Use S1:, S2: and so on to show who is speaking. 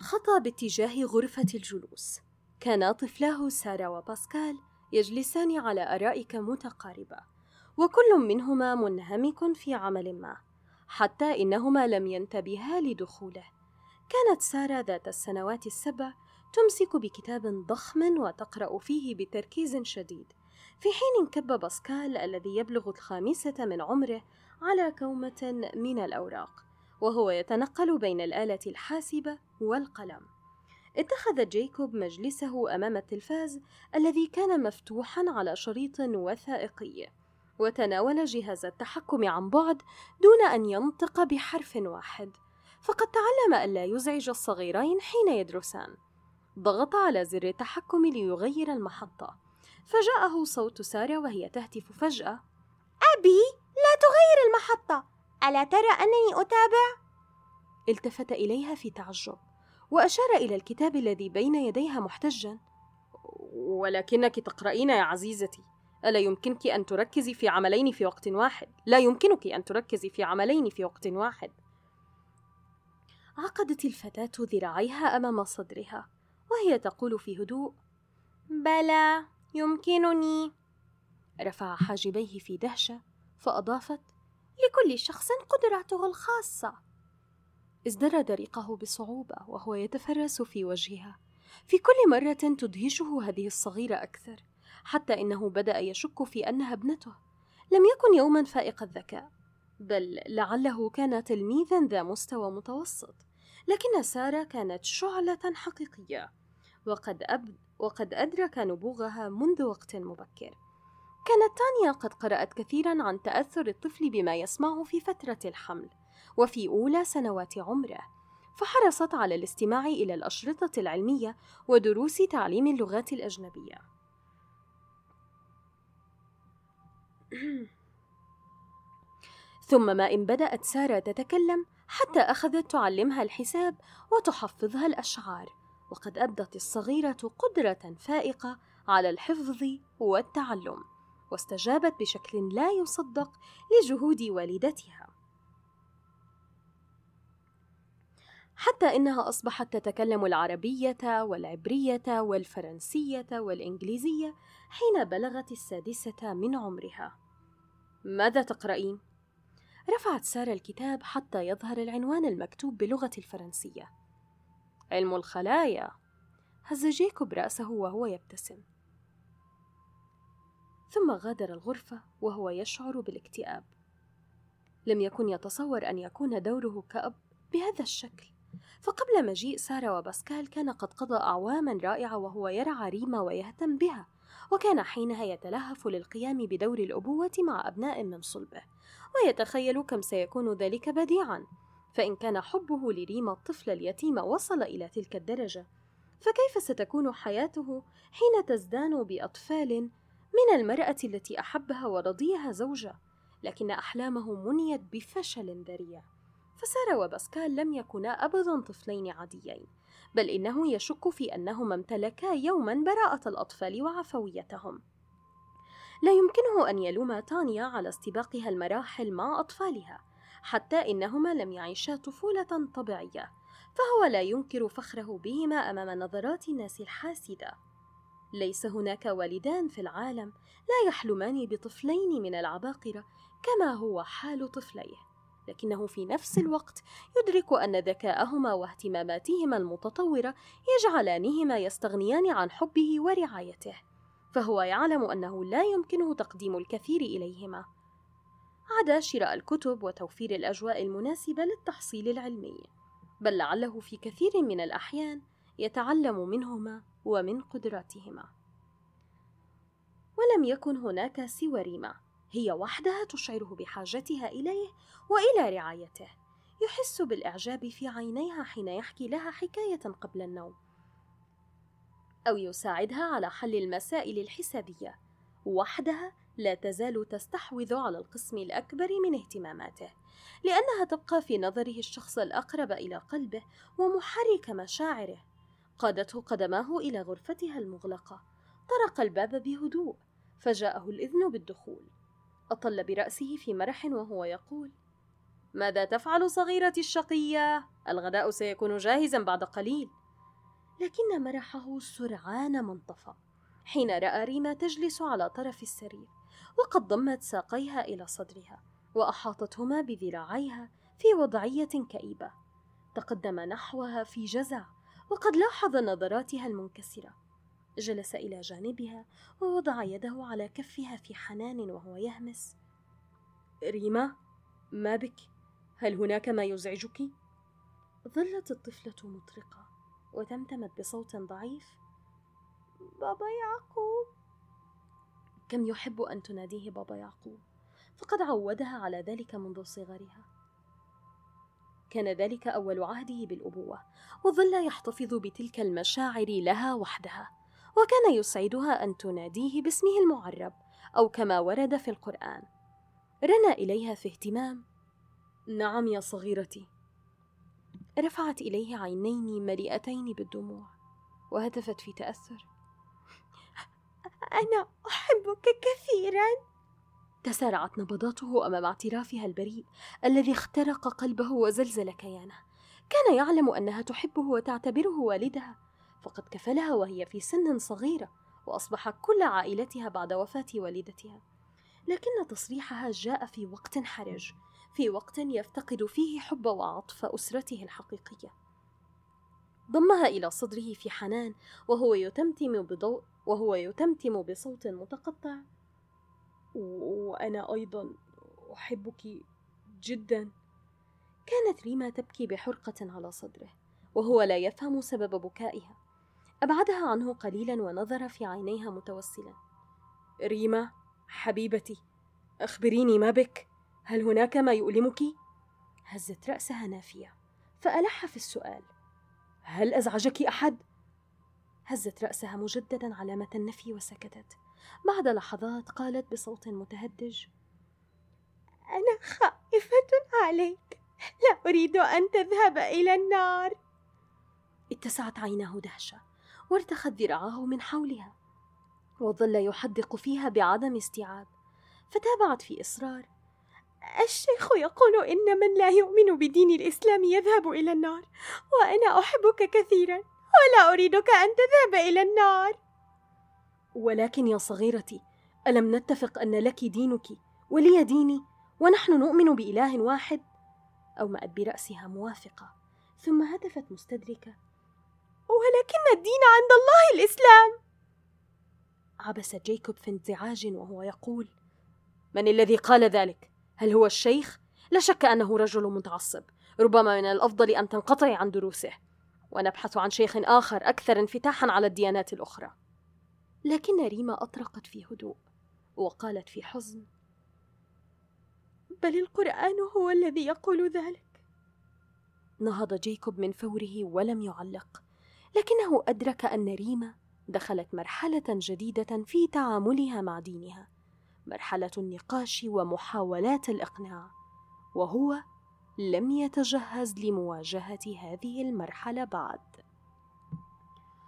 S1: خطى باتجاه غرفة الجلوس. كانا طفلاه سارة وباسكال يجلسان على أرائك متقاربة، وكل منهما منهمك في عمل ما، حتى إنهما لم ينتبها لدخوله. كانت سارة ذات السنوات 7 تمسك بكتاب ضخم وتقرأ فيه بتركيز شديد، في حين انكب باسكال الذي يبلغ 5 من عمره على كومة من الأوراق، وهو يتنقل بين الآلة الحاسبة والقلم. اتخذ جايكوب مجلسه أمام التلفاز الذي كان مفتوحا على شريط وثائقي، وتناول جهاز التحكم عن بعد دون أن ينطق بحرف واحد، فقد تعلم ألا يزعج الصغيرين حين يدرسان. ضغط على زر التحكم ليغير المحطة، فجاءه صوت سارة وهي تهتف فجأة:
S2: أبي، لا تغير المحطة، ألا ترى أنني أتابع؟
S1: التفت إليها في تعجب، وأشار إلى الكتاب الذي بين يديها محتجا: ولكنك تقرأين يا عزيزتي، ألا يمكنك أن تركزي في عملين في وقت واحد؟ لا يمكنك أن تركزي في عملين في وقت واحد. عقدت الفتاة ذراعيها أمام صدرها وهي تقول في هدوء:
S2: بلى، يمكنني.
S1: رفع حاجبيه في دهشة، فأضافت:
S2: لكل شخص قدراته الخاصة.
S1: ازدرد ريقه بصعوبة وهو يتفرس في وجهها، في كل مرة تدهشه هذه الصغيرة أكثر، حتى إنه بدأ يشك في أنها ابنته. لم يكن يوما فائق الذكاء، بل لعله كان تلميذا ذا مستوى متوسط، لكن سارة كانت شعلة حقيقية، وقد أدرك نبوغها منذ وقت مبكر. كانت تانيا قد قرأت كثيرا عن تأثر الطفل بما يسمعه في فترة الحمل وفي أولى سنوات عمره، فحرصت على الاستماع إلى الأشرطة العلمية ودروس تعليم اللغات الأجنبية. ثم ما إن بدأت سارة تتكلم حتى أخذت تعلمها الحساب وتحفظها الأشعار، وقد أبدت الصغيرة قدرة فائقة على الحفظ والتعلم، واستجابت بشكل لا يصدق لجهود والدتها، حتى إنها أصبحت تتكلم العربية والعبرية والفرنسية والإنجليزية حين بلغت 6 من عمرها. ماذا تقرأين؟ رفعت سارة الكتاب حتى يظهر العنوان المكتوب بلغة الفرنسية. علم الخلايا. هز جيكوب رأسه وهو يبتسم، ثم غادر الغرفة وهو يشعر بالاكتئاب. لم يكن يتصور أن يكون دوره كأب بهذا الشكل، فقبل مجيء سارة وباسكال كان قد قضى أعواما رائعة وهو يرعى ريما ويهتم بها، وكان حينها يتلهف للقيام بدور الأبوة مع أبناء من صلبه، ويتخيل كم سيكون ذلك بديعا. فإن كان حبه لريما الطفلة اليتيمة وصل إلى تلك الدرجة، فكيف ستكون حياته حين تزدان بأطفال من المرأة التي أحبها ورضيها زوجة؟ لكن أحلامه منيت بفشل ذريع. فسارة وباسكال لم يكونا أبدا طفلين عاديين، بل إنه يشك في أنهما امتلكا يوما براءة الأطفال وعفويتهم. لا يمكنه أن يلوم تانيا على استباقها المراحل مع أطفالها، حتى إنهما لم يعيشا طفولة طبيعية، فهو لا ينكر فخره بهما أمام نظرات الناس الحاسدة. ليس هناك والدان في العالم لا يحلمان بطفلين من العباقرة كما هو حال طفليه، لكنه في نفس الوقت يدرك أن ذكاءهما واهتماماتهما المتطورة يجعلانهما يستغنيان عن حبه ورعايته، فهو يعلم أنه لا يمكنه تقديم الكثير إليهما عدا شراء الكتب وتوفير الأجواء المناسبة للتحصيل العلمي، بل لعله في كثير من الأحيان يتعلم منهما ومن قدراتهما. ولم يكن هناك سوى ريما، هي وحدها تشعره بحاجتها إليه وإلى رعايته. يحس بالإعجاب في عينيها حين يحكي لها حكاية قبل النوم، أو يساعدها على حل المسائل الحسابية. وحدها لا تزال تستحوذ على القسم الأكبر من اهتماماته، لأنها تبقى في نظره الشخص الأقرب إلى قلبه ومحرك مشاعره. قادته قدماه إلى غرفتها المغلقة، طرق الباب بهدوء، فجاءه الإذن بالدخول. أطل برأسه في مرح وهو يقول: ماذا تفعل صغيرتي الشقية؟ الغداء سيكون جاهزا بعد قليل. لكن مرحه سرعان ما انطفأ حين رأى ريما تجلس على طرف السرير وقد ضمت ساقيها إلى صدرها وأحاطتهما بذراعيها في وضعية كئيبة. تقدم نحوها في جزع وقد لاحظ نظراتها المنكسرة. جلس إلى جانبها ووضع يده على كفها في حنان وهو يهمس: ريما، ما بك؟ هل هناك ما يزعجك؟ ظلت الطفلة مطرقة وتمتمت بصوت ضعيف:
S2: بابا يعقوب.
S1: كم يحب أن تناديه بابا يعقوب، فقد عودها على ذلك منذ صغرها. كان ذلك أول عهده بالأبوة، وظل يحتفظ بتلك المشاعر لها وحدها، وكان يسعدها أن تناديه باسمه المعرب أو كما ورد في القرآن. رنى إليها في اهتمام: نعم يا صغيرتي. رفعت إليه عينين مليئتين بالدموع وهتفت في تأثر:
S2: أنا أحبك كثيرا.
S1: تسارعت نبضاته أمام اعترافها البريء الذي اخترق قلبه وزلزل كيانه. كان يعلم أنها تحبه وتعتبره والدها، فقد كفلها وهي في سن صغيرة، وأصبح كل عائلتها بعد وفاة والدتها. لكن تصريحها جاء في وقت حرج، في وقت يفتقد فيه حب وعطف أسرته الحقيقية. ضمها إلى صدره في حنان وهو يتمتم بصوت متقطع: وأنا أيضا أحبك جدا. كانت ريما تبكي بحرقة على صدره وهو لا يفهم سبب بكائها. أبعدها عنه قليلا ونظر في عينيها متوسلا: ريما حبيبتي، أخبريني ما بك؟ هل هناك ما يؤلمك؟ هزت رأسها نافية فألح في السؤال: هل أزعجك أحد؟ هزت رأسها مجددا علامة النفي وسكتت. بعد لحظات قالت بصوت متهدج:
S2: أنا خائفة عليك، لا أريد أن تذهب إلى النار.
S1: اتسعت عيناه دهشة وارتخت ذراعاه من حولها وظل يحدق فيها بعدم استيعاب، فتابعت في إصرار:
S2: الشيخ يقول إن من لا يؤمن بدين الإسلام يذهب إلى النار، وأنا أحبك كثيرا ولا أريدك أن تذهب إلى النار.
S1: ولكن يا صغيرتي، ألم نتفق أن لك دينك ولي ديني ونحن نؤمن بإله واحد؟ أومأت برأسها موافقة، ثم هتفت مستدركة:
S2: ولكن الدين عند الله الإسلام.
S1: عبس جيكوب في انزعاج وهو يقول: من الذي قال ذلك؟ هل هو الشيخ؟ لا شك أنه رجل متعصب، ربما من الأفضل أن تنقطعي عن دروسه ونبحث عن شيخ آخر أكثر انفتاحا على الديانات الأخرى. لكن ريما أطرقت في هدوء وقالت في حزن:
S2: بل القرآن هو الذي يقول ذلك.
S1: نهض جيكوب من فوره ولم يعلق، لكنه أدرك أن ريما دخلت مرحلة جديدة في تعاملها مع دينها، مرحلة النقاش ومحاولات الإقناع، وهو لم يتجهز لمواجهة هذه المرحلة بعد.